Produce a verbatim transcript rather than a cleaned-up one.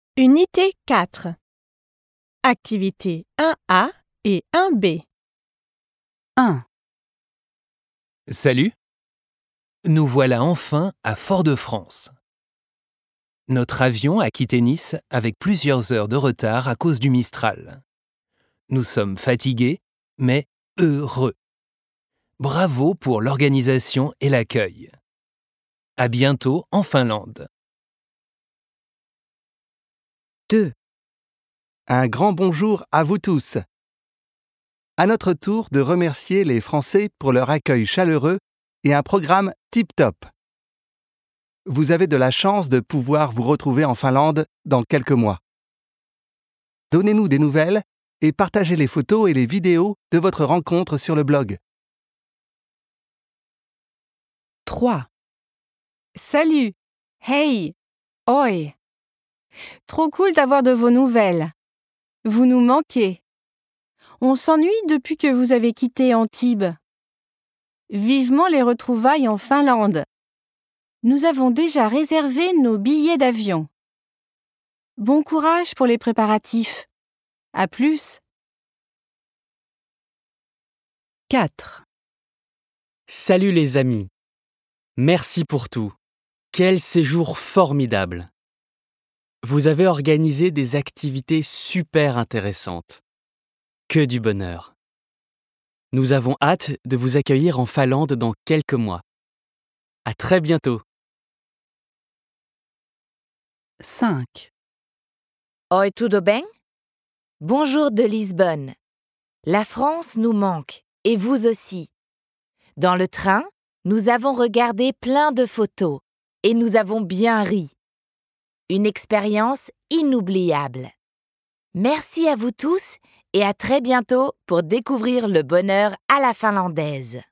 Unité quatre. Activité un A et un B. un. Salut! Nous voilà enfin à Fort-de-France. Notre avion a quitté Nice avec plusieurs heures de retard à cause du Mistral. Nous sommes fatigués, mais heureux. Bravo pour l'organisation et l'accueil. À bientôt en Finlande. deux. Un grand bonjour à vous tous. À notre tour de remercier les Français pour leur accueil chaleureux et un programme tip-top. Vous avez de la chance de pouvoir vous retrouver en Finlande dans quelques mois. Donnez-nous des nouvelles et partagez les photos et les vidéos de votre rencontre sur le blog. trois. Salut! Hey! Oi! Trop cool d'avoir de vos nouvelles. Vous nous manquez. On s'ennuie depuis que vous avez quitté Antibes. Vivement les retrouvailles en Finlande. Nous avons déjà réservé nos billets d'avion. Bon courage pour les préparatifs. À plus! quatre. Salut les amis. Merci pour tout. Quel séjour formidable. Vous avez organisé des activités super intéressantes. Que du bonheur. Nous avons hâte de vous accueillir en Finlande dans quelques mois. À très bientôt. cinq. Oi, tudo bem? Bonjour de Lisbonne. La France nous manque, et vous aussi. Dans le train, nous avons regardé plein de photos, et nous avons bien ri. Une expérience inoubliable. Merci à vous tous, et à très bientôt pour découvrir le bonheur à la finlandaise.